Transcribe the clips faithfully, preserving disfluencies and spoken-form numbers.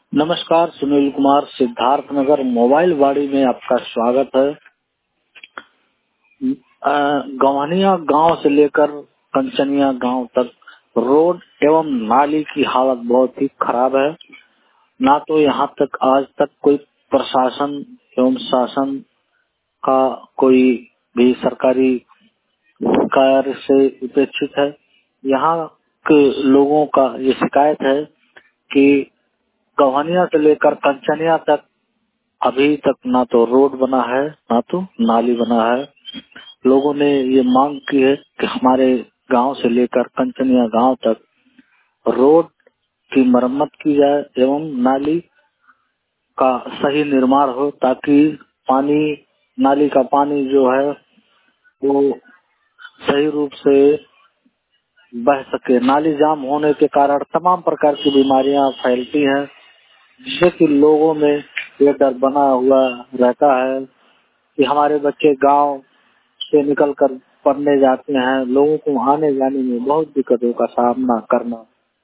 नमस्कार, सुनील कुमार, सिद्धार्थ नगर मोबाइल वाड़ी में आपका स्वागत है। अ, गवानिया गांव से लेकर कंचनिया गांव तक रोड एवं नाली की हालत बहुत ही खराब है। ना तो यहाँ तक आज तक कोई प्रशासन एवं शासन का कोई भी सरकारी कार्य से उपेक्षित है। यहाँ के लोगों का ये शिकायत है कि गवानिया से लेकर कंचनिया तक अभी तक ना तो रोड बना है ना तो नाली बना है। लोगों ने ये मांग की है कि हमारे गांव से लेकर कंचनिया गांव तक रोड की मरम्मत की जाए एवं नाली का सही निर्माण हो, ताकि पानी नाली का पानी जो है वो सही रूप से बह सके। नाली जाम होने के कारण तमाम प्रकार की बीमारियां फैलती हैं, जिससे कि लोगों में ये डर बना हुआ रहता है कि हमारे बच्चे गांव से निकल कर पढ़ने जाते हैं। लोगों को आने जाने में बहुत दिक्कतों का सामना करना।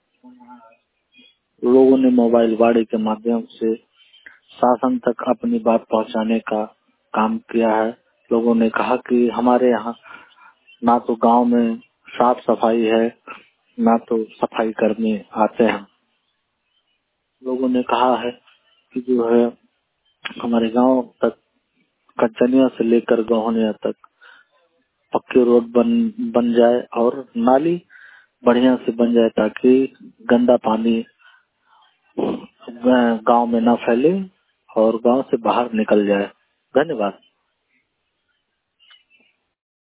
लोगों ने मोबाइल वाड़ी के माध्यम से शासन तक अपनी बात पहुंचाने का काम किया है। लोगों ने कहा कि हमारे यहाँ ना तो गांव में साफ सफाई है, ना तो सफाई कर्मी आते हैं। लोगों ने कहा है कि जो है हमारे गांव तक कंचनिया से लेकर गौहनिया तक पक्की रोड बन बन जाए और नाली बढ़िया से बन जाए, ताकि गंदा पानी गांव में ना फैले और गांव से बाहर निकल जाए। धन्यवाद।